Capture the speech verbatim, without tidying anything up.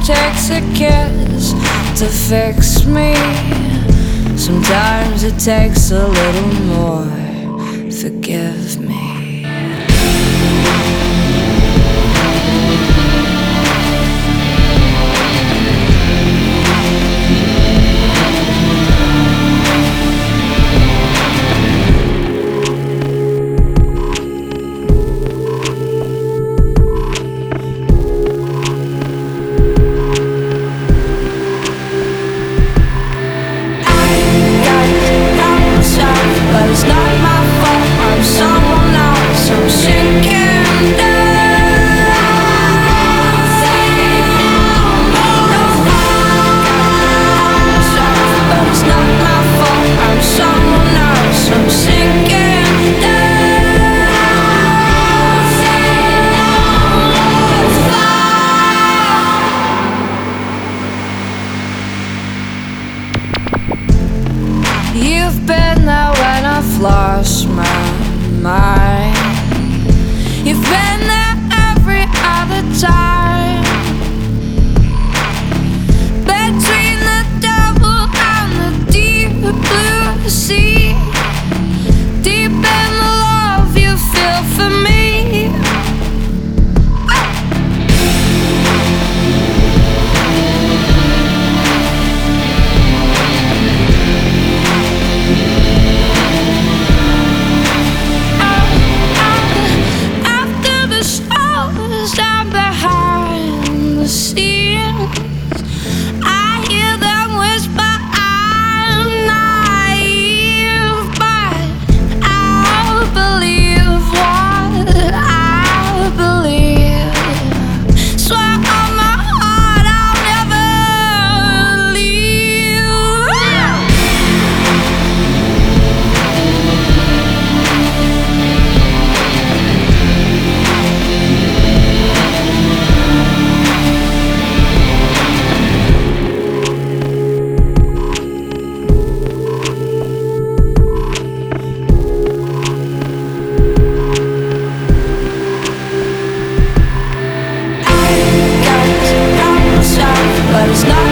takes a kiss to fix me. Sometimes it takes a little more. Forgive me. But it's not my fault, I'm someone else, I'm sinking down. But it's not my fault, I'm someone else, I'm sinking down. You've been there when I've lost my mind. You've been there every other time. Between the devil and the deep blue sea, deep in the love you feel for me. But it's not